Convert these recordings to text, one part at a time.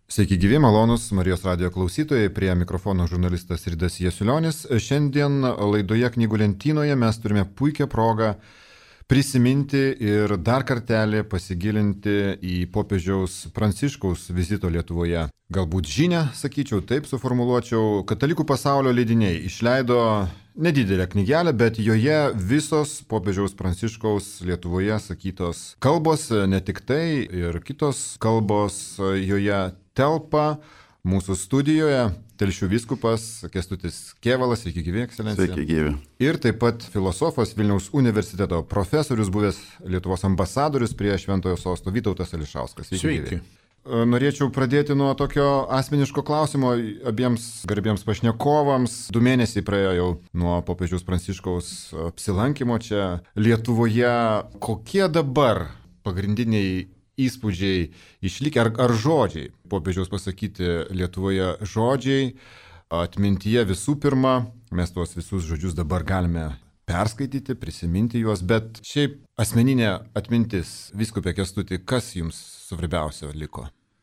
Sveiki gyvi, malonus Marijos radijo klausytojai, prie mikrofono žurnalistas Ridas Jasiulionis. Šiandien laidoje Knygų lentynoje mes turime puikią progą prisiminti ir dar kartelį pasigilinti į popiežiaus Pranciškaus vizito Lietuvoje. Galbūt žinią, sakyčiau, taip suformuluočiau, Katalikų pasaulio leidiniai išleido nedidelę knygelę, bet joje visos popiežiaus Pranciškaus Lietuvoje sakytos kalbos, ne tik tai, ir kitos kalbos joje telpa. Mūsų studijoje Telšių vyskupas Kęstutis Kėvalas, sveiki gyvi, ekscelencija. Sveiki gyvi. Ir taip pat filosofas Vilniaus universiteto profesorius, buvęs Lietuvos ambasadorius prie Šventojo sosto Vytautas Ališauskas. Sveiki. Norėčiau pradėti nuo tokio asmeniško klausimo abiems garbiems pašnekovams. 2 mėnesiai praėjo jau nuo popiežiaus Pranciškaus apsilankimo čia Lietuvoje. Kokie dabar pagrindiniai įspūdžiai išlikę ar žodžiai popiežiaus pasakyti Lietuvoje žodžiai atmintyje visų pirma? Mes tuos visus žodžius dabar galime perskaityti, prisiminti juos, bet šiaip asmeninė atmintis, vyskupe Kęstuti, kas jums svarbiausia liko?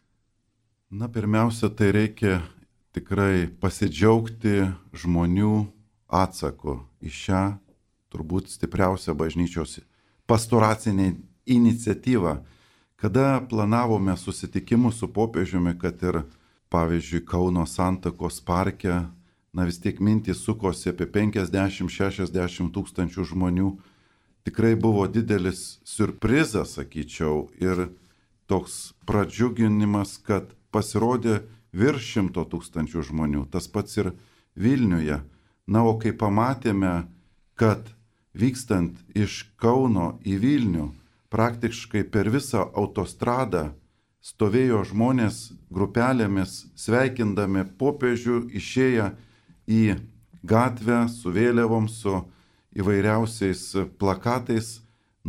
Na, pirmiausia, tai reikia tikrai pasidžiaugti žmonių atsaku į šią turbūt stipriausią bažnyčios pastoracinę iniciatyvą. Kada planavome susitikimus su popiežiumi, kad ir, pavyzdžiui, Kauno Santakos parke, vis tiek mintys sukosi apie 50-60 tūkstančių žmonių, tikrai buvo didelis siurprizas, sakyčiau, ir toks pradžiuginimas, kad pasirodė virš 100 tūkstančių žmonių, tas pats ir Vilniuje. Na, o kai pamatėme, kad vykstant iš Kauno į Vilnių, praktiškai per visą autostradą stovėjo žmonės grupelėmis, sveikindami popiežių, išėję į gatvę su vėliavom, su įvairiausiais plakatais.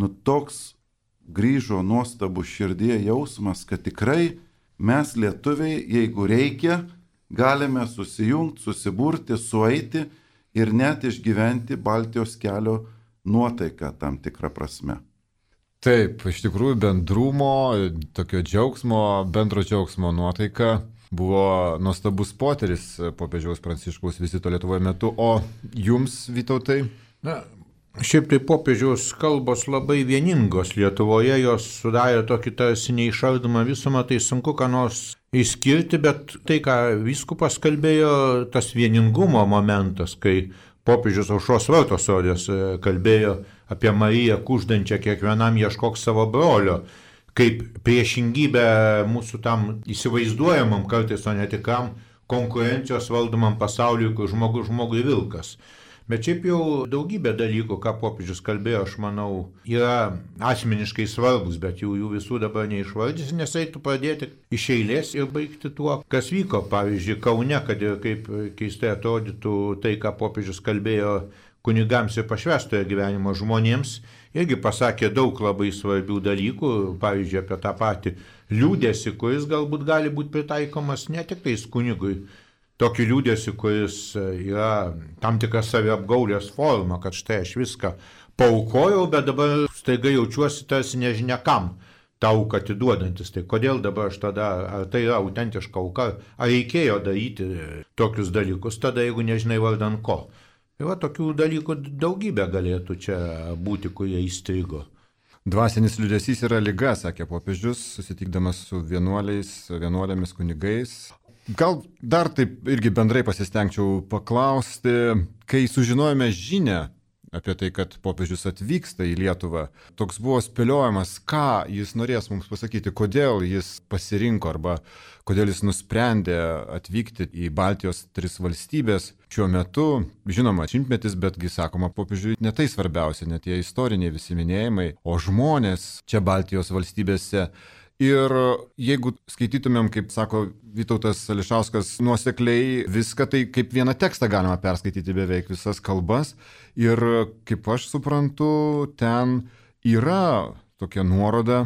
Toks grįžo nuostabų širdie jausmas, kad tikrai mes lietuviai, jeigu reikia, galime susijungti, susiburti, sueiti ir net išgyventi Baltijos kelio nuotaiką tam tikrą prasme. Taip, iš tikrųjų bendrumo, tokio džiaugsmo, bendro džiaugsmo nuotaika buvo nuostabus potyris popiežiaus Pranciškaus vizito Lietuvoje metu, o jums, Vytautai? Na, šiaip tai popiežiaus kalbos labai vieningos Lietuvoje, jos sudarė tokį tarsi neišardomą visumą, tai sunku ką nors išskirti, bet tai, ką vyskupas kalbėjo, tas vieningumo momentas, kai popiežius Aušros Vartų sodės kalbėjo apie Mariją kuždančią kiekvienam ieškok savo brolio, kaip priešingybę mūsų tam įsivaizduojamam kartais, o netikram konkurencijos valdomam pasauliui, kur žmogus žmogui vilkas. Bet šiaip jau daugybė dalykų, ką popiežius kalbėjo, aš manau, yra asmeniškai svarbus, bet jų visų dabar neišvardysi, nes eitų pradėti iš eilės ir baigti tuo, kas vyko. Pavyzdžiui, Kaune, kad ir kaip keistai atrodytų tai, ką popiežius kalbėjo kunigams ir pašvęstojo gyvenimo žmonėms, irgi pasakė daug labai svarbių dalykų, pavyzdžiui, apie tą patį liūdesį, kuris galbūt gali būti pritaikomas ne tik tais kunigui, tokį liūdesį, kuris yra tam tikra saviapgaulės forma, kad štai aš viską paaukojau, bet dabar staiga jaučiuosi tarsi nežinia kam tą auką atiduodantis. Tai kodėl dabar aš tada, ar tai yra autentiška auka, ar reikėjo daryti tokius dalykus tada, jeigu nežinai vardan ko. Tai va, tokių dalykų daugybė galėtų čia būti, kurie įstrigo. Dvasinis liūdesys yra liga, sakė popiežius, susitikdamas su vienuolėmis kunigais. Gal dar taip irgi bendrai pasistengčiau paklausti, kai sužinojome žinią apie tai, kad popiežius atvyksta į Lietuvą, toks buvo spėliojimas, ką jis norės mums pasakyti, kodėl jis pasirinko arba kodėl jis nusprendė atvykti į Baltijos 3 valstybės šiuo metu. Žinoma, 100-metis, betgi sakoma, popiežiui ne tai svarbiausia, ne tie istoriniai visi minėjimai, o žmonės čia Baltijos valstybėse. Ir jeigu skaitytumėm, kaip sako Vytautas Ališauskas, nuosekliai viską, tai kaip vieną tekstą galima perskaityti beveik visas kalbas. Ir kaip aš suprantu, ten yra tokia nuoroda,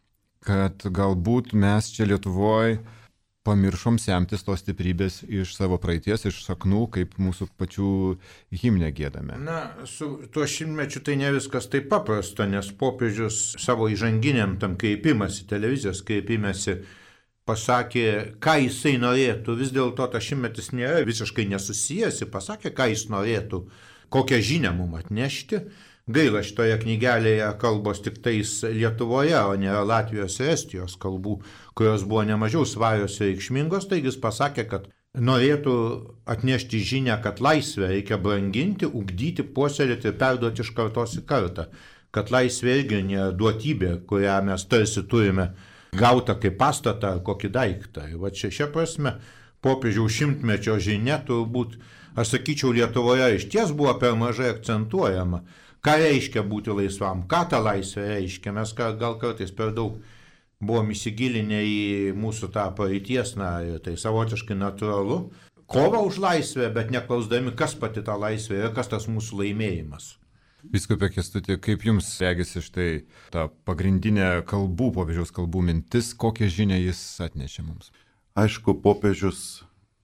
kad galbūt mes čia Lietuvoje pamiršom semtis tos stiprybės iš savo praeities, iš saknų, kaip mūsų pačių himne giedame. Na, su tuo 100-mečiu tai ne viskas taip paprasta, nes popiežius savo įžanginiam tam kreipimąsi, televizijos kreipimąsi pasakė, ką jisai norėtų. Vis dėlto tas šimtmetis nėra visiškai nesusijęs, jis pasakė, ką jis norėtų, kokią žinią mums atnešti. Gaila, šitoje knygelėje kalbos tik tais Lietuvoje, o ne Latvijos ir Estijos kalbų, kurios buvo nemažiau svarios ir reikšmingos. Taigi jis pasakė, kad norėtų atnešti žinią, kad laisvę reikia branginti, ugdyti, puoselėti ir perduoti iš kartos į kartą. Kad laisvė irgi nėra duotybė, kurią mes tarsi turime gautą kaip pastatą ar kokį daiktą. Ir va šia prasme popiežiaus šimtmečio žinia turbūt, aš sakyčiau, Lietuvoje iš ties buvo per mažai akcentuojama. Ką reiškia būti laisvam, ką ta laisvė reiškia. Mes gal kartais per daug buvom įsigilinę į mūsų tą praeities, tai savotiškai natūralu. Kova už laisvę, bet neklausdami, kas pati ta laisvė ir kas tas mūsų laimėjimas. Vyskupė Kęstuti, kaip jums regisi štai ta pagrindinė popiežiaus kalbų mintis, kokią žinią jis atnešė mums? Aišku, popiežius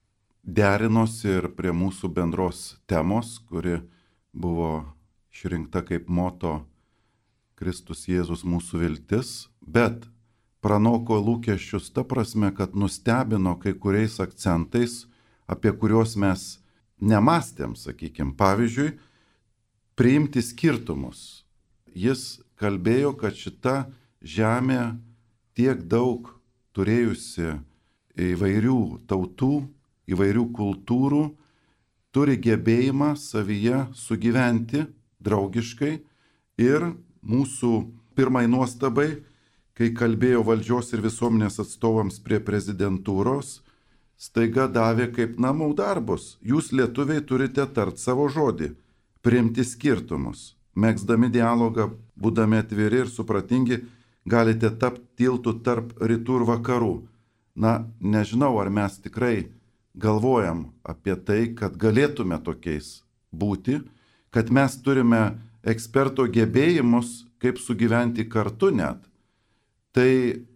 derinosi ir prie mūsų bendros temos, kuri buvo išrinkta kaip moto Kristus Jėzus mūsų viltis, bet pranoko lūkesčius ta prasme, kad nustebino kai kuriais akcentais, apie kuriuos mes nemastėm, sakykime. Pavyzdžiui, priimti skirtumus. Jis kalbėjo, kad šita žemė tiek daug turėjusi įvairių tautų, įvairių kultūrų, turi gebėjimą savyje sugyventi draugiškai ir mūsų pirmai nuostabai, kai kalbėjo valdžios ir visuomenės atstovams prie prezidentūros, staiga davė kaip namų darbus. Jūs lietuviai turite tart savo žodį, priimti skirtumus, megzdami dialogą, būdami atviri ir supratingi, galite tapti tiltų tarp rytų ir vakarų. Nežinau, ar mes tikrai galvojam apie tai, kad galėtume tokiais būti, kad mes turime eksperto gebėjimus, kaip sugyventi kartu net. Tai,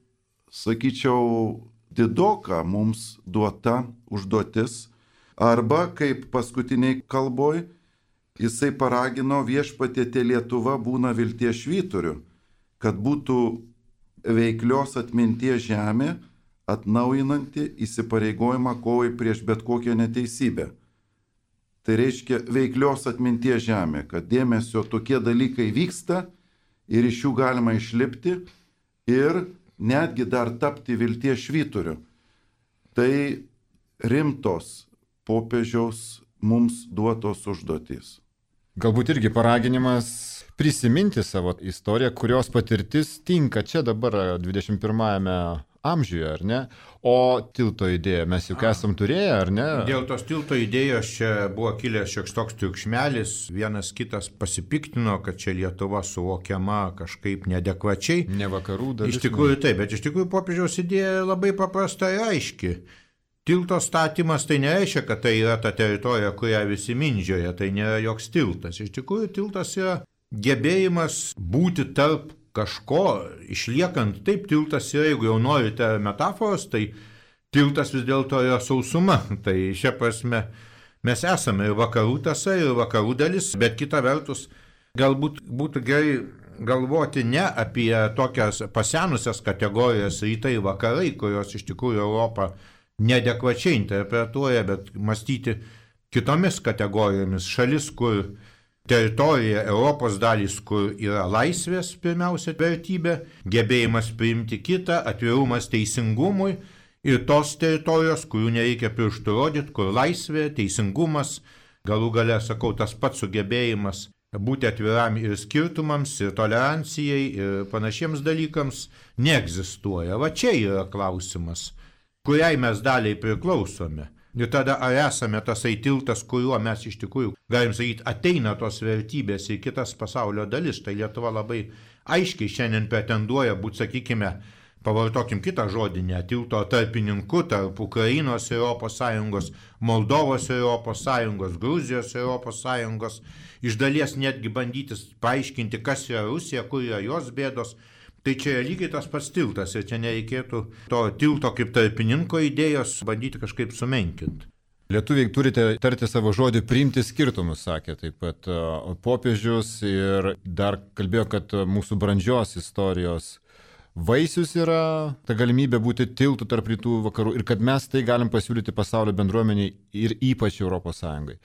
sakyčiau, didoka mums duota užduotis, arba, kaip paskutiniai kalboj, jisai paragino viešpatie te Lietuva būna vilties švyturiu, kad būtų veiklios atminties žemė, atnaujinanti įsipareigojimą kovai prieš bet kokią neteisybę. Tai reiškia veiklios atminties žemė, kad dėmesio tokie dalykai vyksta ir iš jų galima išlipti ir netgi dar tapti vilties švyturiu. Tai rimtos popiežiaus mums duotos užduotys. Galbūt irgi paraginimas prisiminti savo istoriją, kurios patirtis tinka čia dabar 21-ame amžiuje, ar ne? O tilto idėja mes juk esam turėję, ar ne? Dėl tos tilto idėjos čia buvo kilęs šioks toks triukšmelis, vienas kitas pasipiktino, kad čia Lietuva suvokiama kažkaip neadekvačiai. Ne vakarų dalis. Iš tikrųjų taip, bet iš tikrųjų popiežiaus idėja labai paprasta ir aiški. Tilto statymas tai nereiškia, kad tai yra ta teritorija, kurią visi mindžioja, tai nėra joks tiltas. Iš tikrųjų tiltas yra gebėjimas būti tarp kažko, išliekant. Taip, tiltas yra, jeigu jau norite metaforos, tai tiltas vis dėlto yra sausuma. Tai šia prasme mes esame ir vakarų tąsa, ir vakarų dalis, bet kita vertus galbūt būtų gerai galvoti ne apie tokias pasenusias kategorijas rytai vakarai, kurios iš tikrųjų Europą neadekvačiai interpretuoja, bet mąstyti kitomis kategorijomis. Šalis, kur teritorija, Europos dalys, kur yra laisvės pirmiausia vertybė, gebėjimas priimti kitą, atvirumas teisingumui ir tos teritorijos, kurių nereikia pirštų rodyti, kur laisvė, teisingumas, galų gale, sakau, tas pats sugebėjimas būti atviram ir skirtumams, ir tolerancijai, ir panašiems dalykams neegzistuoja. Va čia yra klausimas, kuriai mes daliai priklausome. Ir tada ar esame tasai tiltas, kuriuo mes iš tikrųjų, galim sakyti, ateina tos vertybės į kitas pasaulio dalis. Tai Lietuva labai aiškiai šiandien pretenduoja būti, sakykime, pavartokim kitą žodį, ne, tilto tarpininku tarp Ukrainos ir ES, Moldovos ir ES, Gruzijos ir ES, iš dalies netgi bandytis paaiškinti, kas yra Rusija, kur yra jos bėdos. Tai čia lygiai tas pats tiltas ir čia nereikėtų to tilto kaip tarpininko idėjos bandyti kažkaip sumenkinti. Lietuviai turite tarti savo žodį, priimti skirtumus, sakė taip pat popiežius, ir dar kalbėjo, kad mūsų brandžios istorijos vaisius yra ta galimybė būti tiltu tarp rytų vakarų ir kad mes tai galim pasiūlyti pasaulio bendruomeniai ir ypač ES.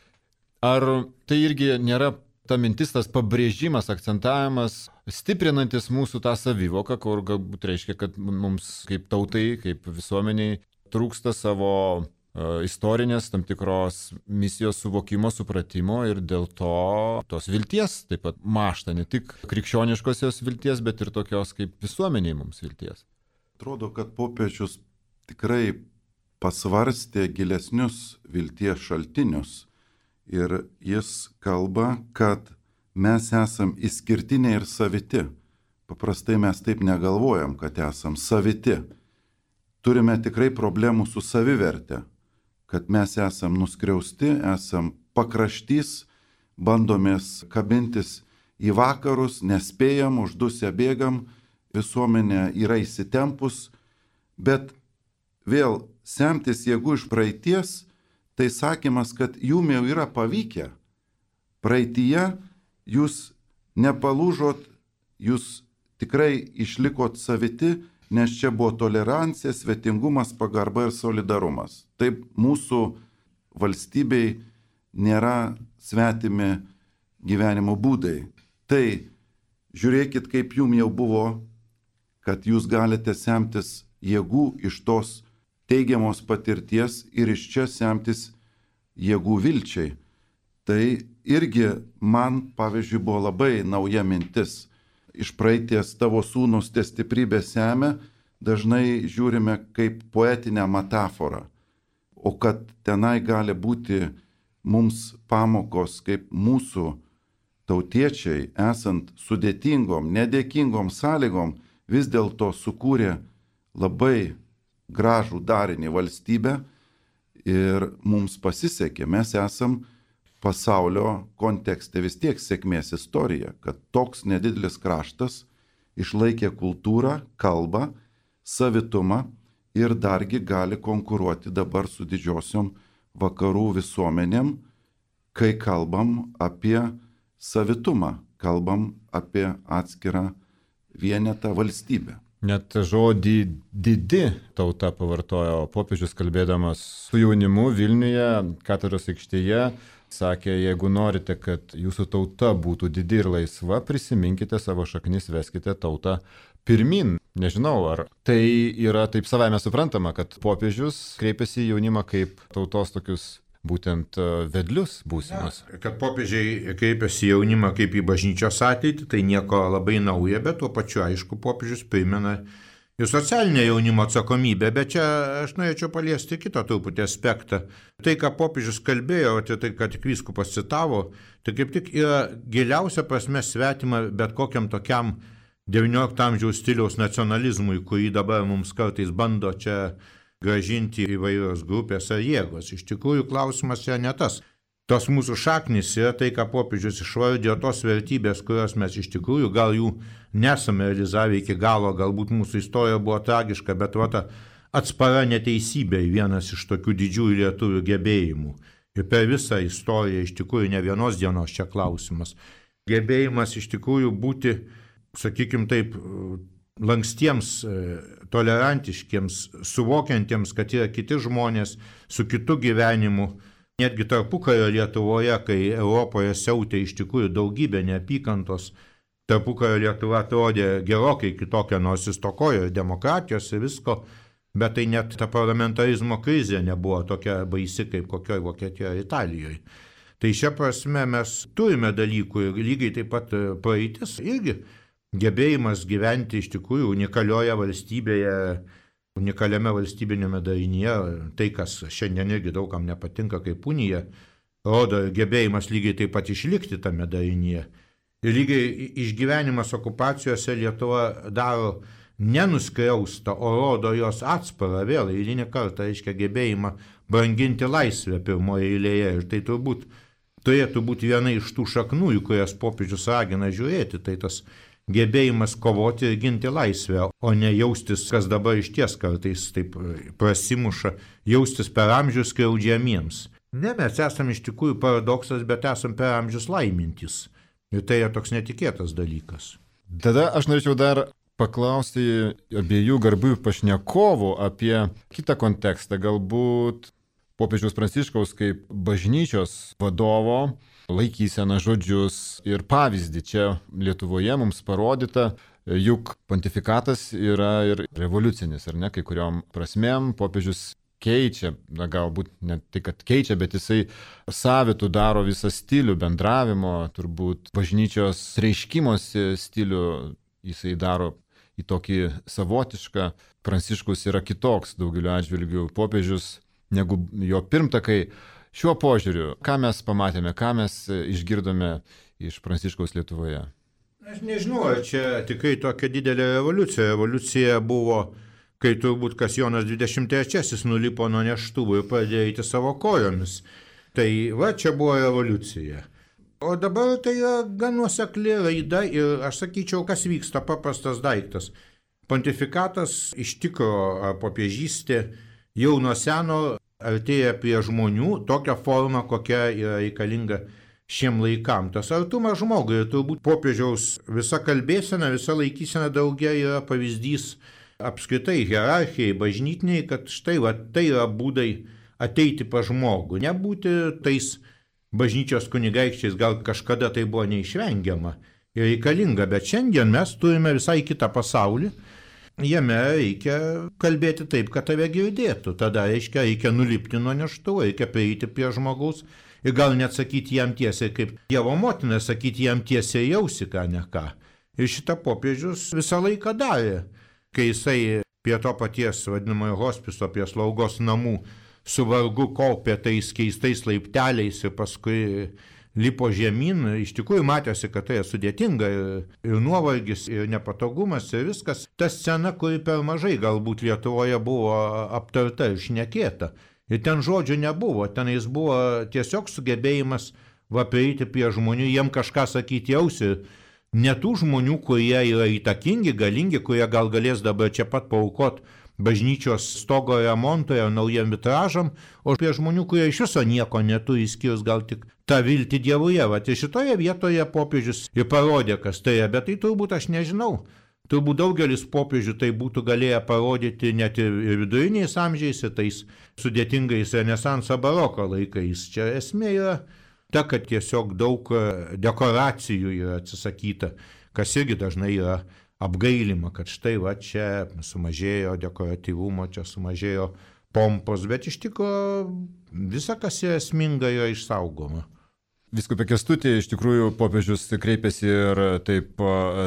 Ar tai irgi nėra ta mintis, tas pabrėžimas, akcentavimas, stiprinantis mūsų tą savivoką, kur galbūt reiškia, kad mums kaip tautai, kaip visuomeniai trūksta savo istorinės tam tikros misijos suvokimo, supratimo ir dėl to tos vilties taip pat mąšta, ne tik krikščioniškosios vilties, bet ir tokios kaip visuomeniai mums vilties. Atrodo, kad popiežius tikrai pasvarstė gilesnius vilties šaltinius ir jis kalba, kad mes esam išskirtiniai ir saviti. Paprastai mes taip negalvojam, kad esam saviti. Turime tikrai problemų su saviverte, kad mes esam nuskriausti, esam pakraštys, bandomės kabintis į vakarus, nespėjam, uždusę bėgam, visuomenė yra įsitempus, bet vėl semtis jėgų iš praeities, tai sakymas, kad jum jau yra pavykę. Praeityje jūs nepalūžot, jūs tikrai išlikot saviti, nes čia buvo tolerancija, svetingumas, pagarba ir solidarumas. Taip mūsų valstybei nėra svetimi gyvenimo būdai. Tai žiūrėkit, kaip jum jau buvo, kad jūs galite semtis jėgų iš tos teigiamos patirties ir iš čia semtis jėgų vilčiai. Tai irgi man, pavyzdžiui, buvo labai nauja mintis. Iš praeities tavo sūnus te stiprybę semia, dažnai žiūrime kaip poetinę metaforą. O kad tenai gali būti mums pamokos, kaip mūsų tautiečiai, esant sudėtingom, nedėkingom sąlygom, vis dėlto sukūrė labai gražų darinį valstybę ir mums pasisekė. Mes esam pasaulio kontekste vis tiek sėkmės istorija, kad toks nedidelis kraštas išlaikė kultūrą, kalbą, savitumą ir dargi gali konkuruoti dabar su didžiosiom vakarų visuomenėm, kai kalbam apie savitumą, kalbam apie atskirą vienetą valstybę. Net žodį didi tauta pavartojo popiežius kalbėdamas su jaunimu Vilniuje, katedros aikštėje. Sakė, jeigu norite, kad jūsų tauta būtų didi ir laisva, prisiminkite savo šaknis, veskite tautą pirmin. Nežinau, ar tai yra taip savaime suprantama, kad popiežius kreipiasi į jaunimą kaip tautos tokius būtent vedlius būsimus. Kad popiežiai kreipiasi į jaunimą kaip į bažnyčios ateitį, tai nieko labai nauja, bet tuo pačiu aišku popiežius primena ir socialinė jaunimo atsakomybė, bet čia aš norėčiau paliesti kitą truputį aspektą. Tai, ką popiežius kalbėjo, tai, ką tik vyskupas citavo, tai kaip tik yra giliausia prasme svetima bet kokiam tokiam XIX amžiaus stiliaus nacionalizmui, kurį dabar mums kartais bando čia grąžinti įvairios grupės ar jėgos. Iš tikrųjų, klausimas yra ne tas. Tos mūsų šaknis yra tai, ką popiežius išvardėjo, tos vertybės, kurios mes iš tikrųjų gal jų nesame realizavę iki galo, galbūt mūsų istorija buvo tragiška, bet ta atspara neteisybė vienas iš tokių didžiųjų lietuvių gebėjimų. Ir per visą istoriją iš tikrųjų ne vienos dienos čia klausimas. Gebėjimas iš tikrųjų būti, sakykime taip, lankstiems, tolerantiškiems, suvokiantiems, kad yra kiti žmonės su kitu gyvenimu. Netgi tarpukario Lietuvoje, kai Europoje siautė iš tikrųjų daugybė neapykantos, tarpukario Lietuva atrodė gerokai kitokia, nors įstokojo demokratijos ir visko, bet tai net ta parlamentarizmo krizė nebuvo tokia baisi kaip kokioje Vokietijoje ar Italijoje. Tai šia prasme mes turime dalykų ir lygiai taip pat praeitis irgi gebėjimas gyventi iš tikrųjų unikalioje valstybėje, unikaliame valstybinėme darinyje, tai kas šiandien irgi daugam nepatinka kaip unija, rodo gebėjimas lygiai taip pat išlikti tame darinyje. Ir lygiai išgyvenimas okupacijose Lietuva daro nenuskriaustą, o rodo jos atsparą vėl eilinį kartą, reiškia gebėjimą branginti laisvę pirmoje eilėje. Ir tai turėtų būti viena iš tų šaknų, į kurias popiežius ragina žiūrėti, tai tas gebėjimas kovoti ir ginti laisvę, o ne jaustis, kas dabar iš ties kartais taip prasimuša, jaustis per amžius skriaudžiamiems. Ne, mes esame iš tikrųjų paradoksas, bet esame per amžius laimintis. Ir tai yra toks netikėtas dalykas. Tada aš norėčiau dar paklausti abiejų garbių pašnekovų apie kitą kontekstą, galbūt popiežiaus Pranciškaus kaip bažnyčios vadovo laikyseną, žodžius ir pavyzdį čia Lietuvoje mums parodyta, juk pontifikatas yra ir revoliucinis, ar ne, kai kuriom prasmėm popiežius keičia, na galbūt ne tai, kad keičia, bet jisai savitų daro visą stilių bendravimo, turbūt bažnyčios reiškimosi stilių jisai daro į tokį savotišką. Pranciškus yra kitoks daugeliu atžvilgių popiežius negu jo pirmtakai. Šiuo požiūriu, ką mes pamatėme, ką mes išgirdome iš Pranciškaus Lietuvoje? Aš nežinau, ar čia tikrai tokia didelė revoliucija. Revoliucija buvo, kai turbūt kas Jonas 23 nulipo nuo neštuvų ir pradėjo eiti savo kojomis. Tai va, čia buvo revoliucija. O dabar tai yra gan nuosekli raida ir aš sakyčiau, kas vyksta, paprastas daiktas. Pontifikatas iš tikro popiežystė jau nuo seno artėja prie žmonių tokią formą, kokia yra reikalinga šiem laikam. Tas artumas žmogui ir turbūt popiežiaus visa kalbėsena, visa laikysena daugia yra pavyzdys apskritai hierarchijai, bažnytiniai, kad štai va, tai yra būdai ateiti pas žmogų, nebūti tais bažnyčios kunigaikščiais, gal kažkada tai buvo neišvengiama ir reikalinga, bet šiandien mes turime visai kitą pasaulį. Jame reikia kalbėti taip, kad tave girdėtų. Tada reikia nulipti nuo neštuvo, reikia prieiti prie žmogaus ir gal net sakyti jam tiesiai, kaip Dievo motina, sakyti jam tiesiai jausi ką ne ką. Ir šitą popiežius visą laiką darė, kai jisai prie to paties vadinamojo hospiso, prie slaugos namų su vargu kopė tais keistais laipteliais ir paskui lipo žemyn, iš tikrųjų matėsi, kad tai sudėtinga ir nuovargis, ir nepatogumas, ir viskas. Ta scena, kuri per mažai galbūt Lietuvoje buvo aptarta ir šnekėta. Ir ten žodžių nebuvo, tenais buvo tiesiog sugebėjimas prieiti prie žmonių, jiem kažką sakyti jausi. Ne tų žmonių, kurie yra įtakingi, galingi, kurie gal galės dabar čia pat paaukot bažnyčios stogo remontui ar naujam vitražam, o prie žmonių, kurie iš viso nieko neturi, išskyrus gal tik tą viltį Dievuje. Vat ir šitoje vietoje popiežius ir parodė, kas tai yra, bet tai turbūt aš nežinau. Turbūt daugelis popiežių tai būtų galėję parodyti net ir viduriniais amžiais, ir tais sudėtingais renesanso baroko laikais. Čia esmė yra ta, kad tiesiog daug dekoracijų yra atsisakyta, kas irgi dažnai yra apgailima, kad štai va čia sumažėjo dekoratyvumo, čia sumažėjo pompos, bet iš tikrųjų visa, kas yra esminga, yra išsaugoma. Vyskupė Kęstuti, iš tikrųjų popiežius kreipėsi ir taip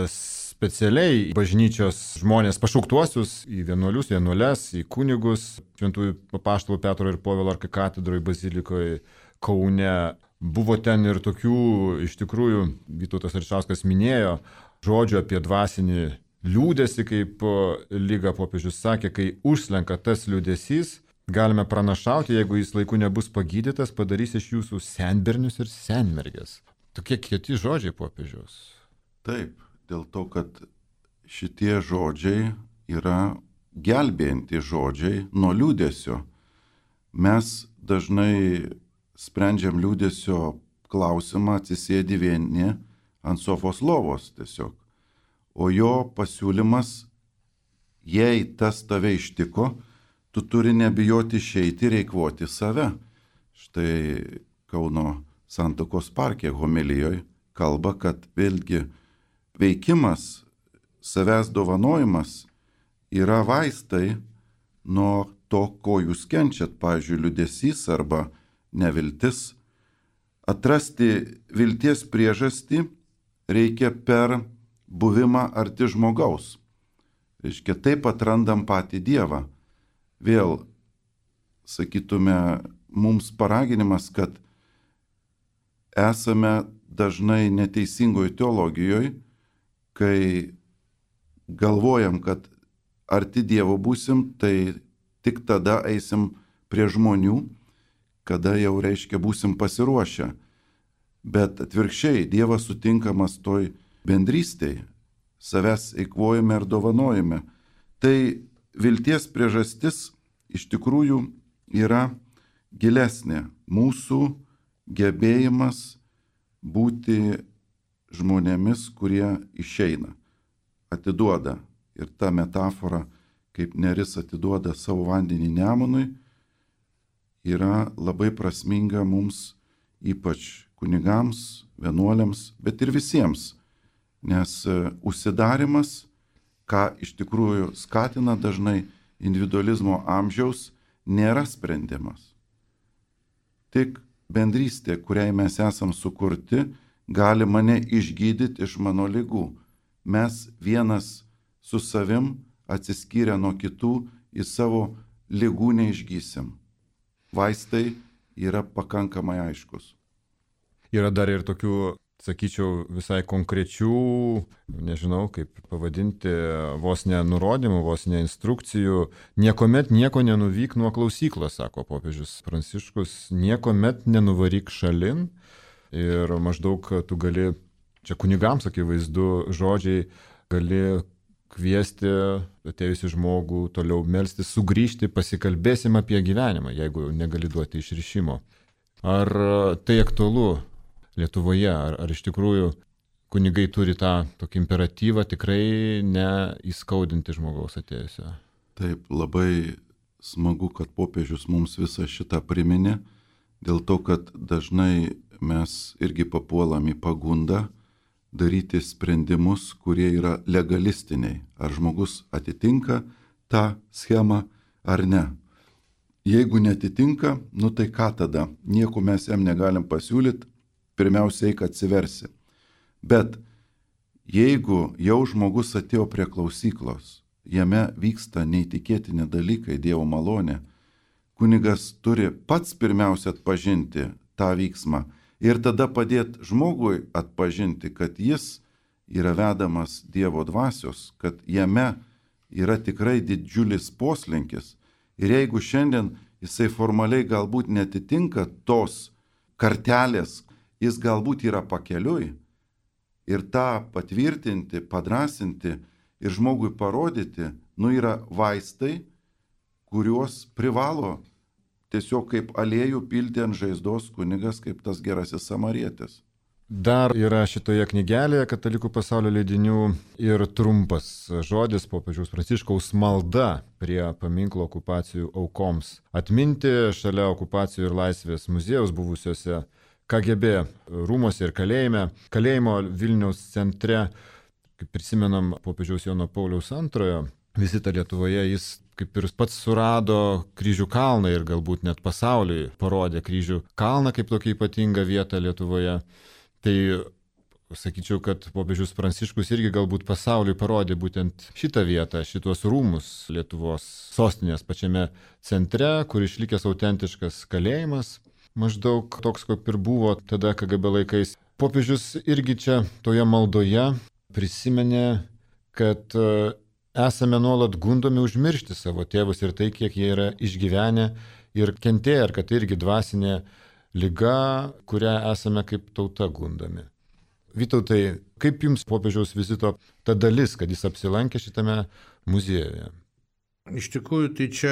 specialiai bažnyčios žmonės pašauktuosius į vienuolius, vienuoles, į kunigus, šventųjų apaštalų Petro ir Povilo arkikatedroje bazilikoje Kaune. Buvo ten ir tokių, iš tikrųjų, Vytautas Ričauskas minėjo, žodžių apie dvasinį liūdesį, kaip lyga popiežius sakė, kai užslenka tas liūdesys, galime pranašauti, jeigu jis laiku nebus pagydytas, padarys iš jūsų senbernius ir senmergės. Tokie kieti žodžiai popiežiaus. Taip, dėl to, kad šitie žodžiai yra gelbėjantys žodžiai nuo liūdesio. Mes dažnai sprendžiam liūdesio klausimą atsisėdi vieni ant sofos lovos tiesiog. O jo pasiūlymas, jei tas tave ištiko, tu turi nebijoti išeiti ir eikvoti save. Štai Kauno Santuokos parke homilijoje kalba, kad vėlgi veikimas, savęs dovanojimas yra vaistai nuo to, ko jūs kenčiat, pavyzdžiui, liūdesys arba neviltis. Atrasti vilties priežastį reikia per buvimą arti žmogaus. Reiškia, taip atrandam patį Dievą. Vėl, sakytume, mums paraginimas, kad esame dažnai neteisingoje teologijoje, kai galvojam, kad arti Dievo būsim, tai tik tada eisim prie žmonių, kada jau, reiškia, būsim pasiruošę. Bet atvirkščiai, Dievas sutinkamas toj bendrystėje, savęs eikvojime ir dovanojime. Tai vilties priežastis iš tikrųjų yra gilesnė. Mūsų gebėjimas būti žmonėmis, kurie išeina, atiduoda ir ta metafora, kaip Neris atiduoda savo vandenį Nemunui, yra labai prasminga mums, ypač kunigams, vienuoliams, bet ir visiems. Nes užsidarimas, ką iš tikrųjų skatina dažnai individualizmo amžiaus, nėra sprendimas. Tik bendrystė, kuriai mes esam sukurti, gali mane išgydyti iš mano ligų. Mes vienas su savim atsiskyrę nuo kitų į savo ligų neišgysim. Vaistai yra pakankamai aiškus. Yra dar ir tokių, sakyčiau, visai konkrečių, nežinau, kaip pavadinti, vos ne nurodymų, vos ne instrukcijų. Niekuomet nieko nenuvyk nuo klausyklos, sako popiežius Pranciškus, niekuomet nenuvaryk šalin. Ir maždaug tu gali, čia kunigams akivaizdu žodžiai, gali kviesti atėjusi žmogų toliau melstis, sugrįžti, pasikalbėsim apie gyvenimą, jeigu negali duoti išrišimo. Ar tai aktualu Lietuvoje, ar iš tikrųjų kunigai turi tą tokį imperatyvą tikrai neįskaudinti žmogaus atėjusio? Taip, labai smagu, kad popiežius mums visą šitą priminė, dėl to, kad dažnai mes irgi papuolam į pagundą daryti sprendimus, kurie yra legalistiniai. Ar žmogus atitinka tą schemą ar ne. Jeigu netitinka, tai ką tada? Nieko mes jam negalim pasiūlyti, pirmiausiai, kad atsiversi. Bet jeigu jau žmogus atėjo prie klausyklos, jame vyksta neįtikėtini dalykai, Dievo malonė, kunigas turi pats pirmiausia atpažinti tą vyksmą ir tada padėti žmogui atpažinti, kad jis yra vedamas Dievo dvasios, kad jame yra tikrai didžiulis poslinkis. Ir jeigu šiandien jisai formaliai galbūt netitinka tos kartelės, jis galbūt yra pakeliui ir tą patvirtinti, padrasinti ir žmogui parodyti, yra vaistai, kuriuos privalo tiesiog kaip aliejų pilti ant žaizdos kunigas, kaip tas gerasis samarietis. Dar yra šitoje knygelėje Katalikų pasaulio leidinių ir trumpas žodis popiežiaus Pranciškaus malda prie paminklo okupacijų aukoms atminti šalia okupacijų ir laisvės muziejaus buvusiuose KGB rūmose ir kalėjimo Vilniaus centre. Kaip prisimenam popiežiaus Jono Pauliaus II vizitą Lietuvoje, jis kaip ir pats surado Kryžių kalną ir galbūt net pasauliui parodė Kryžių kalną kaip tokia ypatinga vieta Lietuvoje. Tai sakyčiau, kad popiežius Pranciškus irgi galbūt pasauliui parodė būtent šitą vietą, šitos rūmus Lietuvos sostinės pačiame centre, kur išlikęs autentiškas kalėjimas, maždaug toks, kaip ir buvo tada KGB laikais. Popiežius irgi čia toje maldoje prisimenė, kad esame nuolat gundomi užmiršti savo tėvus ir tai, kiek jie yra išgyvenę ir kentėję, ir kad tai irgi dvasinė liga, kurią esame kaip tauta gundomi. Vytautai, kaip jums popiežiaus vizito ta dalis, kad jis apsilankė šitame muziejuje? Iš tikrųjų, tai čia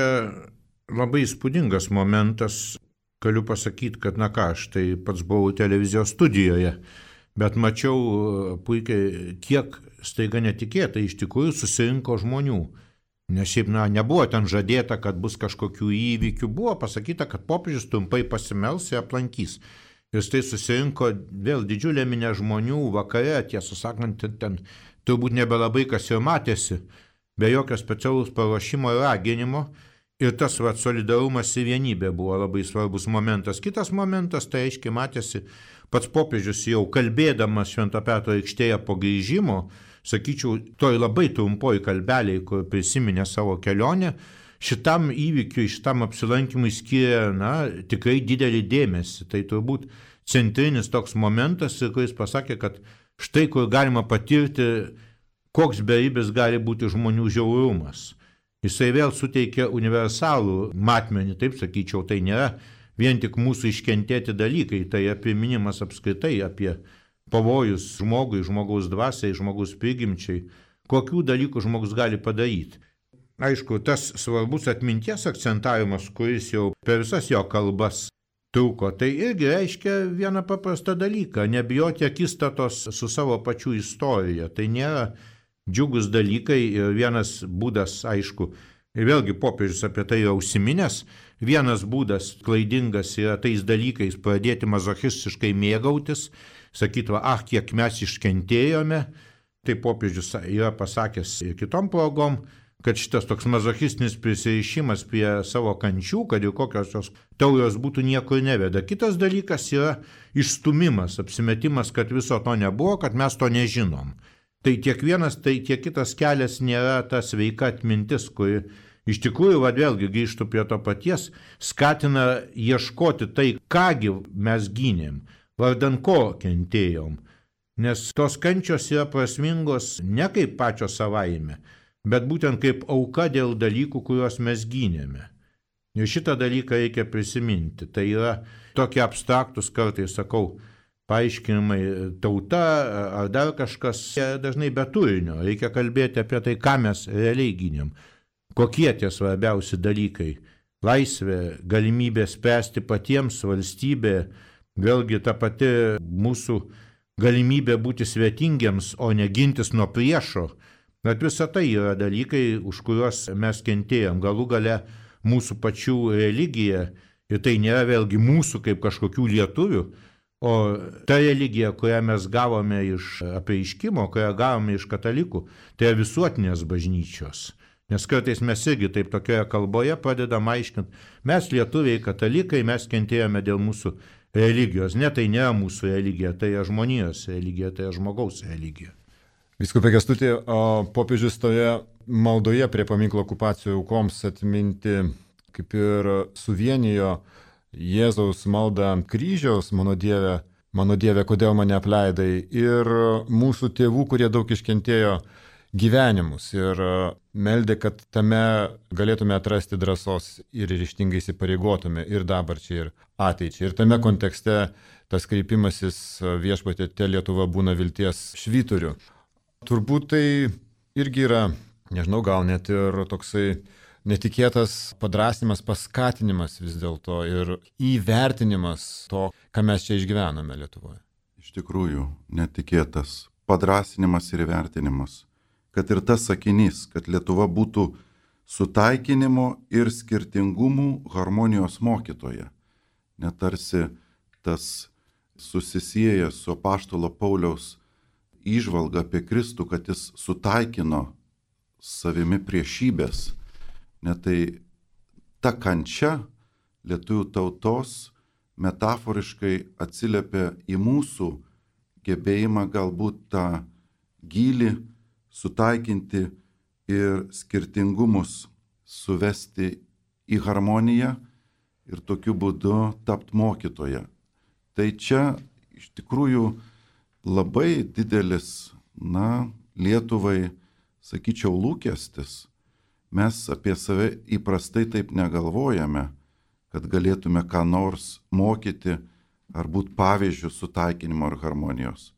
labai įspūdingas momentas. Galiu pasakyti, kad aš tai pats buvau televizijos studijoje, bet mačiau puikiai, kiek staiga netikėtai iš tikrųjų susirinko žmonių. Nes šiaip nebuvo ten žadėta, kad bus kažkokių įvykių, buvo pasakyta, kad popiežius trumpai pasimels ir aplankys. Ir tai susirinko vėl didžiulė minė žmonių vakare, tiesą sakant, ten turbūt nebelabai kas jau matėsi, be jokio specialaus paruošimo ir raginimo. Ir tas solidarumas ir vienybė buvo labai svarbus momentas. Kitas momentas, tai aiškiai matėsi, pats popiežius jau kalbėdamas Švento Petro aikštėje po grįžimo, sakyčiau, toj labai trumpoj kalbeliai, kur prisiminė savo kelionę, šitam įvykiui, šitam apsilankymui skyrė, tikrai didelį dėmesį. Tai turbūt centrinis toks momentas, kuris pasakė, kad štai kur galima patirti, koks beribis gali būti žmonių žiaurumas. Jisai vėl suteikia universalų matmenį, taip sakyčiau, tai nėra vien tik mūsų iškentėti dalykai, tai priminimas apskritai apie pavojus žmogui, žmogaus dvasiai, žmogaus prigimčiai, kokių dalykų žmogus gali padaryti. Aišku, tas svarbus atminties akcentavimas, kuris jau per visas jo kalbas truko, tai irgi reiškia vieną paprastą dalyką – nebijoti akistatos su savo pačių istorija. Tai nėra džiugus dalykai ir vienas būdas, aišku, ir vėlgi popiežius apie tai yra užsiminęs, vienas būdas klaidingas yra tais dalykais pradėti mazochistiškai mėgautis, sakyti, kiek mes iškentėjome, tai popiežius yra pasakęs ir kitom progom, kad šitas toks mazochistinis prisirišimas prie savo kančių, kad ir kokios jos taurios būtų, niekur neveda. Kitas dalykas yra išstumimas, apsimetimas, kad viso to nebuvo, kad mes to nežinom. Tai tiek vienas, tai tiek kitas kelias nėra ta sveika atmintis, kuri iš tikrųjų, vėlgi grįžtų prie to paties, skatina ieškoti tai, kągi mes gynėm, vardan ko kentėjom. Nes tos kančios yra prasmingos ne kaip pačios savaime, bet būtent kaip auka dėl dalykų, kuriuos mes gynėme. Ir šitą dalyką reikia prisiminti. Tai yra tokie abstraktus, kartais sakau, paaiškinimai tauta ar dar kažkas, dažnai be turinio. Reikia kalbėti apie tai, ką mes realiai gynėm. Kokie tie svarbiausi dalykai? Laisvė, galimybė spręsti patiems, valstybė, vėlgi ta pati mūsų galimybė būti svetingiams, o ne gintis nuo priešo. Bet visa tai yra dalykai, už kuriuos mes kentėjom. Galų gale mūsų pačių religija, ir tai nėra vėlgi mūsų kaip kažkokių lietuvių, o ta religija, kurią mes gavome iš apreiškimo, kurią gavome iš katalikų, tai yra visuotinės bažnyčios. Nes kartais mes irgi taip tokioje kalboje pradedam aiškinti, mes lietuviai katalikai, mes kentėjome dėl mūsų religijos. Ne, tai nėra mūsų religija, tai yra žmonijos religija, tai yra žmogaus religija. Vyskupė Kęstuti, popiežius toje maldoje prie paminklo okupacijų aukoms atminti, kaip ir suvienijo Jėzaus maldą ant kryžiaus, mano Dieve, kodėl mane apleidai, ir mūsų tėvų, kurie daug iškentėjo gyvenimus, ir meldė, kad tame galėtume atrasti drąsos ir ryžtingai įsipareigotume ir dabarčiai, ir ateičiai. Ir tame kontekste tas kreipimasis Viešpatie, te Lietuva būna vilties švyturiu. Turbūt tai irgi yra, nežinau, gal net ir toksai netikėtas padrasnimas, paskatinimas vis dėlto ir įvertinimas to, ką mes čia išgyvename Lietuvoje. Iš tikrųjų, netikėtas padrasnimas ir įvertinimas. Kad ir tas sakinys, kad Lietuva būtų sutaikinimo ir skirtingumų harmonijos mokytoja. Netarsi tas susisieja su apaštalo Pauliaus įžvalga apie Kristų, kad jis sutaikino savimi priešybės. Net tai ta kančia lietuvių tautos metaforiškai atsiliepia į mūsų gebėjimą galbūt tą gylį sutaikinti ir skirtingumus suvesti į harmoniją ir tokiu būdu tapti mokytoja. Tai čia iš tikrųjų labai didelis, Lietuvai, sakyčiau, lūkestis. Mes apie save įprastai taip negalvojame, kad galėtume ką nors mokyti ar būti pavyzdžių sutaikinimo ir harmonijos.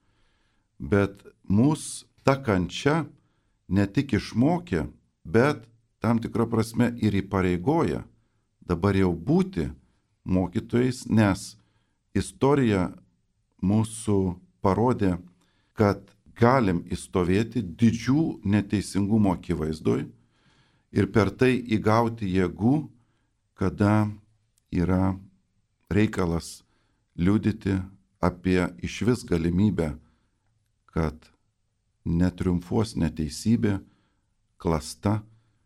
Bet mūsų ta kančia ne tik išmokė, bet tam tikrą prasme ir įpareigoja dabar jau būti mokytojais, nes istorija mūsų parodė, kad galim įstovėti didžių neteisingumo akivaizdoj ir per tai įgauti jėgų, kada yra reikalas liudyti apie išvis galimybę, kad netriumfuos neteisybė, klasta,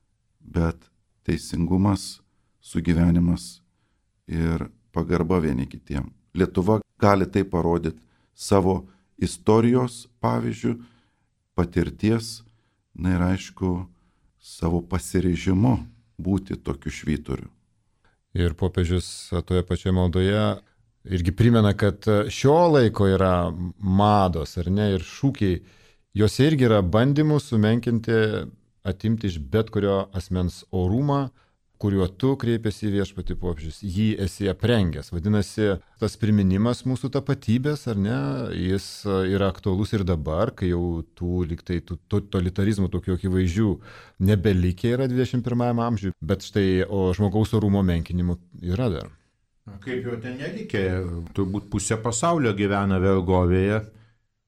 bet teisingumas, sugyvenimas ir pagarba vieni kitiem. Lietuva gali tai parodyti savo istorijos pavyzdžių, patirties, ir aišku, savo pasiryžimu būti tokiu švyturiu. Ir popiežius toje pačioje maldoje irgi primena, kad šio laiko yra mados, ar ne, ir šūkiai, juose irgi yra bandymų sumenkinti, atimti iš bet kurio asmens orumą, kuriuo tu kreipiasi į Viešpatį popiežius, jį esi aprengęs. Vadinasi, tas priminimas mūsų tapatybės, ar ne, jis yra aktualus ir dabar, kai jau tų liktai totalitarizmų tokių akivaizdžių nebelikė yra 21 amžiuje, bet štai o žmogaus orumo menkinimų yra dar. Kaip jau ten nelikė, turbūt pusė pasaulio gyvena vergovėje,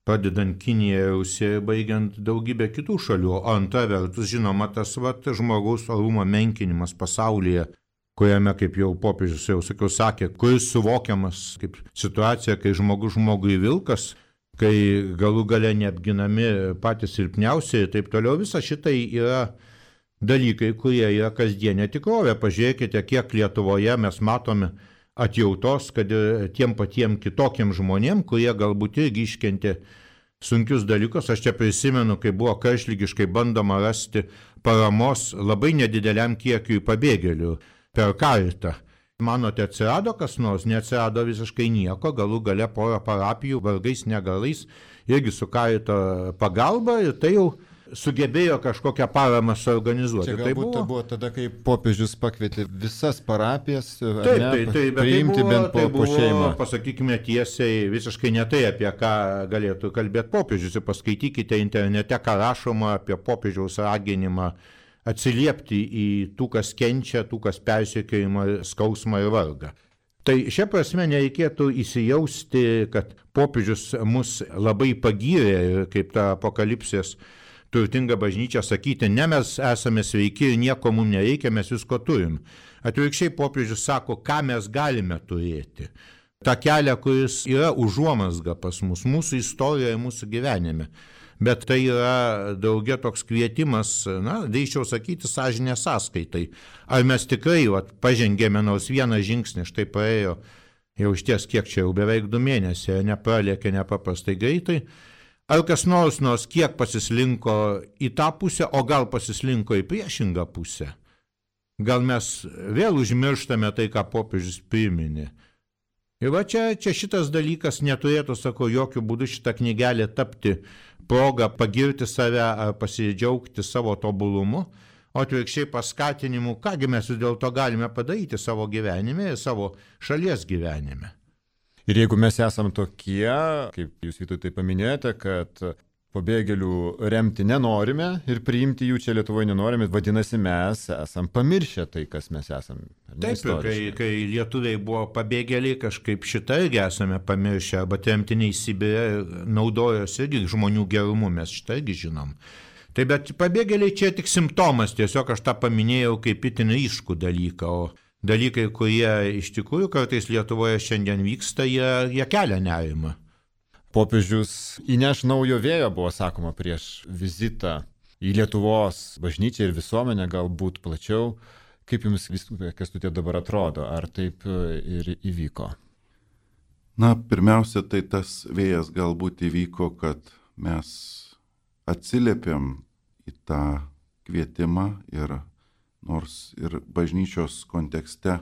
pradedant Kiniją, Rusiją, baigiant daugybę kitų šalių. O antra vertus, žinoma, tas žmogaus orumo menkinimas pasaulyje, kuriame, kaip jau popiežius jau sakiau, sakė, kuris suvokiamas kaip situacija, kai žmogus žmogui vilkas, kai galų gale neapginami patys silpniausiai ir taip toliau, visa šitai yra dalykai, kurie yra kasdienė tikrovė. Pažiūrėkite, kiek Lietuvoje mes matome atjautos, kad ir tiem patiem kitokiem žmonėm, kurie galbūt irgi iškentė sunkius dalykus. Aš čia prisimenu, kai buvo karštligiškai bandoma rasti paramos labai nedideliam kiekiui pabėgėlių per karitą. Manote, atsirado kas nors, neatsirado visiškai nieko, galų gale porą parapijų vargais negalais irgi su karito pagalba ir tai jau sugebėjo kažkokią paramą suorganizuoti. Čia galbūt tai buvo tada, kai popiežius pakvietė visas parapijas, taip, priimti bent po šeimą. Pasakykime tiesiai, visiškai ne tai, apie ką galėtų kalbėti popiežius. Paskaitykite internete, ką rašoma apie popiežiaus raginimą atsiliepti į tų, kas kenčia, tų, kas persekiojimą, skausmą ir vargą. Tai šia prasme nereikėtų įsijausti, kad popiežius mus labai pagyrė, kaip ta apokalipsės turtinga bažnyčia sakyti, ne mes esame sveiki ir nieko mums nereikia, mes visko turim. Atvirkščiai popiežius sako, ką mes galime turėti. Ta kelią, kuris yra užuomazga pas mus, mūsų istorijoje, mūsų gyvenime. Bet tai yra daugia toks kvietimas, drįsčiau sakyti, sąžinės sąskaitai. Ar mes tikrai pažengėme nors vieną žingsnį, štai praėjo jau išties kiek čia jau beveik 2 mėnesiai, nepralėkė nepaprastai greitai. Ar kas nors kiek pasislinko į tą pusę, o gal pasislinko į priešingą pusę? Gal mes vėl užmirštame tai, ką popiežius priminė? Ir čia šitas dalykas neturėtų, sako, jokių būdų šitą knygelę tapti progą pagirti save ar pasidžiaugti savo tobulumu, o atvirkščiai paskatinimu, kągi mes vis dėlto galime padaryti savo gyvenime ir savo šalies gyvenime. Ir jeigu mes esam tokie, kaip jūs Vytautai paminėjote, kad pabėgėlių remti nenorime ir priimti jų čia Lietuvoje nenorime, vadinasi, mes esam pamiršę tai, kas mes esam. Taip, kai lietuviai buvo pabėgėliai, kažkaip šitą irgi esame pamiršę, arba tremtiniai Sibire naudojosi irgi žmonių gerumu, mes šitą irgi žinom. Tai bet pabėgėliai čia tik simptomas, tiesiog aš tą paminėjau kaip itin ryškų dalyką, o dalykai, kurie iš tikrųjų kartais Lietuvoje šiandien vyksta, jie kelia nerimą. Popiežius įneš naujo vėjo, buvo sakoma, prieš vizitą į Lietuvos bažnyčią ir visuomenę, galbūt plačiau. Kaip jums Kęstuti dabar atrodo? Ar taip ir įvyko? Pirmiausia, tai tas vėjas galbūt įvyko, kad mes atsiliepėm į tą kvietimą ir nors ir bažnyčios kontekste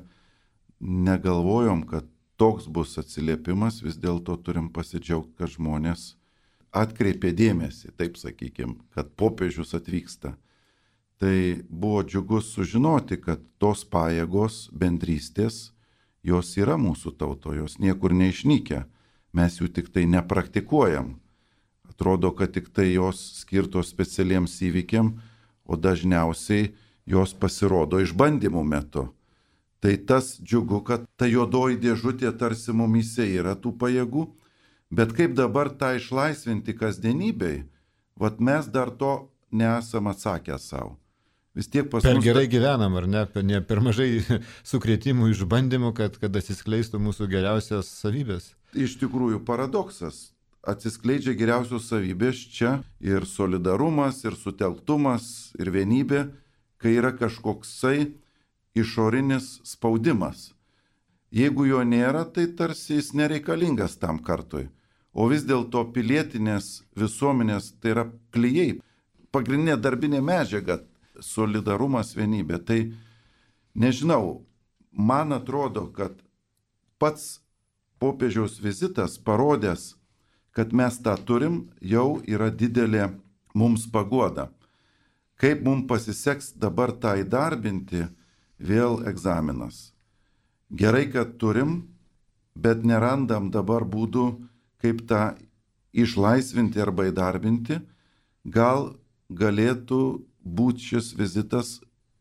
negalvojom, kad toks bus atsiliepimas, vis dėlto turim pasidžiaugti, kad žmonės atkreipė dėmesį, taip sakykim, kad popiežius atvyksta. Tai buvo džiugu sužinoti, kad tos pajėgos, bendrystės, jos yra mūsų tautoje, jos niekur neišnykę. Mes jų tik tai nepraktikuojam. Atrodo, kad tik tai jos skirtos specialiems įvykiam, o dažniausiai jos pasirodo išbandymų metu. Tai tas džiugu, kad ta juodoji dėžutė tarsi mumyse yra tų pajėgų, bet kaip dabar tą išlaisvinti kasdienybei, mes dar to nesam atsakę savo. Vis tiek pas per mus... gerai gyvenam, ar ne per mažai sukrėtimų, išbandymų, kad atsiskleistų mūsų geriausios savybės. Iš tikrųjų paradoksas. Atsiskleidžia geriausios savybės čia ir solidarumas, ir sutelktumas, ir vienybė, kai yra kažkoksai išorinis spaudimas. Jeigu jo nėra, tai tarsi jis nereikalingas tam kartui. O vis dėlto pilietinės visuomenės tai yra klijai, pagrindinė darbinė medžiaga, solidarumas, vienybė. Tai nežinau, man atrodo, kad pats popiežiaus vizitas parodęs, kad mes tą turim, jau yra didelė mums paguoda. Kaip mums pasiseks dabar tą įdarbinti, vėl egzaminas. Gerai, kad turim, bet nerandam dabar būdų, kaip tą išlaisvinti arba įdarbinti. Gal galėtų būti šis vizitas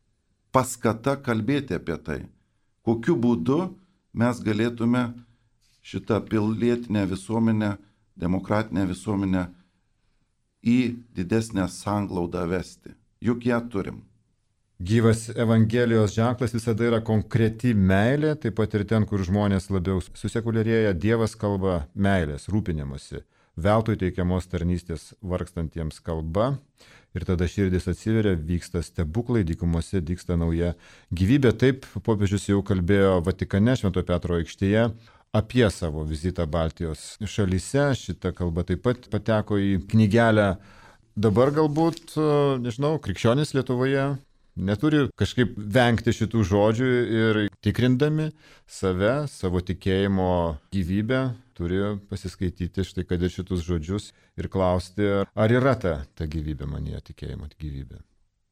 paskata kalbėti apie tai. Kokiu būdu mes galėtume šitą pilietinę visuomenę demokratinę visuomenę į didesnę sanglaudą vesti. Juk ją turim. Gyvas Evangelijos ženklas visada yra konkreti meilė, taip pat ir ten, kur žmonės labiau susekuliarėja, Dievas kalba meilės, rūpinimuose, veltui teikiamos tarnystės vargstantiems kalba. Ir tada širdis atsiveria, vyksta stebuklai, dykumose dygsta nauja gyvybė. Taip popiežius jau kalbėjo Vatikane, Šventojo Petro aikštėje, apie savo vizitą Baltijos šalyse. Šita kalba taip pat pateko į knygelę. Dabar galbūt, nežinau, krikščionys Lietuvoje neturi kažkaip vengti šitų žodžių ir tikrindami save, savo tikėjimo gyvybę, turi pasiskaityti štai kad ir šitus žodžius ir klausti, ar yra ta gyvybė manyje, tikėjimo gyvybė.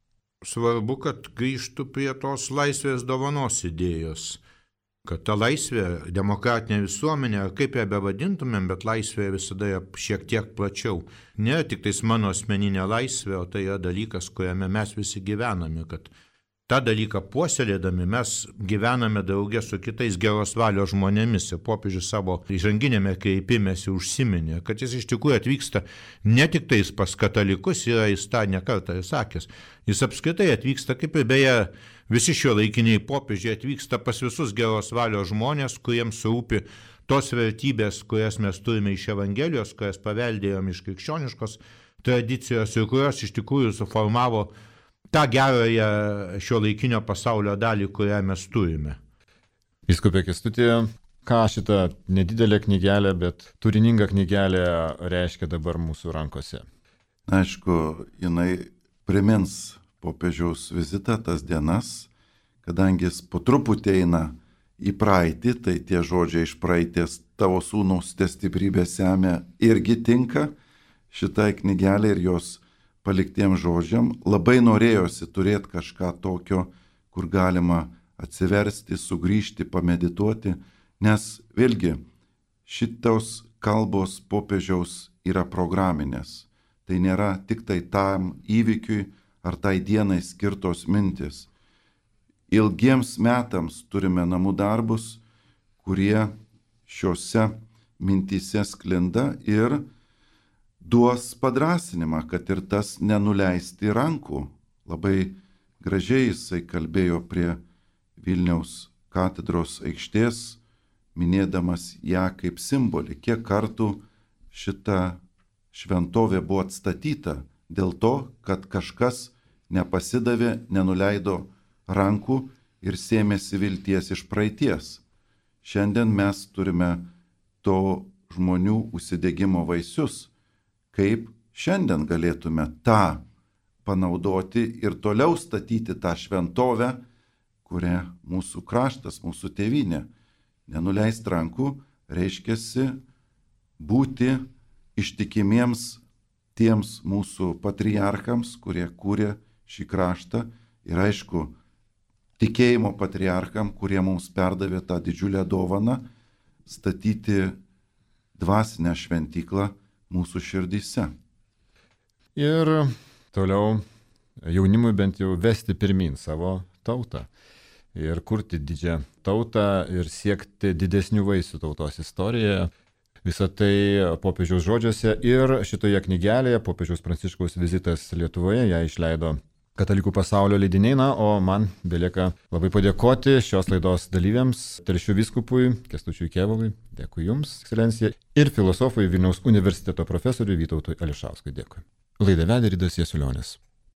Svarbu, kad grįžtų prie tos laisvės dovanos idėjos, kad ta laisvė, demokratinė visuomenė, kaip ją bevadintumėm, bet laisvė visada šiek tiek plačiau. Nėra tik tais mano asmeninė laisvė, o tai yra dalykas, kuriame mes visi gyvename, kad tą dalyką puoselėdami mes gyvename draugė su kitais geros valios žmonėmis. Ir popiežius savo įžanginėme kreipimėsi užsiminė, kad jis iš tikrųjų atvyksta ne tik tais pas katalikus, yra jis tą ne kartą ir sakęs. Jis apskritai atvyksta, kaip ir beje visi šiuolaikiniai popiežiai, atvyksta pas visus geros valios žmonės, kuriems rūpi tos vertybės, kurias mes turime iš Evangelijos, kurias paveldėjom iš krikščioniškos tradicijos ir kurios iš tikrųjų suformavo tą gerąją šiuolaikinio pasaulio dalį, kurią mes turime. Vyskupė Kęstuti, ką šitą nedidelę knygelę, bet turiningą knygelę reiškia dabar mūsų rankose? Aišku, jinai primins popiežiaus vizitą, tas dienas, kadangi jis po truputį eina į praeitį, tai tie žodžiai iš praeities tavo sūnaus te stiprybė semia irgi tinka šitai knygelė ir jos paliktiems žodžiam. Labai norėjosi turėti kažką tokio, kur galima atsiversti, sugrįžti, pamedituoti, nes vėlgi šitos kalbos popiežiaus yra programinės. Tai nėra tik tai tam įvykiui ar tai dienai skirtos mintis. Ilgiems metams turime namų darbus, kurie šiuose mintyse sklinda ir duos padrasinimą, kad ir tas nenuleisti rankų. Labai gražiai jisai kalbėjo prie Vilniaus katedros aikštės, minėdamas ją kaip simbolį. Kiek kartų šita šventovė buvo atstatyta dėl to, kad kažkas nepasidavė, nenuleido rankų ir sėmėsi vilties iš praeities. Šiandien mes turime to žmonių užsidegimo vaisius, kaip šiandien galėtume tą panaudoti ir toliau statyti tą šventovę, kurią mūsų kraštas, mūsų tėvynė. Nenuleist rankų reiškiasi būti ištikimiems tiems mūsų patriarchams, kurie kūrė šį kraštą ir aišku, tikėjimo patriarcham, kurie mums perdavė tą didžiulę dovaną, statyti dvasinę šventyklą mūsų širdyse. Ir toliau jaunimui bent jau vesti pirmin savo tautą ir kurti didžią tautą ir siekti didesnių vaisių tautos istorijoje. Visą tai popiežiaus žodžiuose ir šitoje knygelėje popiežiaus Pranciškaus vizitas Lietuvoje, ją išleido Katalikų pasaulio leidiniai, o man belieka labai padėkoti šios laidos dalyviams, Telšių vyskupui Kęstučiui Kėvalui, dėkui Jums, ekscelencija, ir filosofui Vilniaus universiteto profesoriui Vytautui Ališauskui, dėkui. Laidą vedė Rydas Jasiulionis.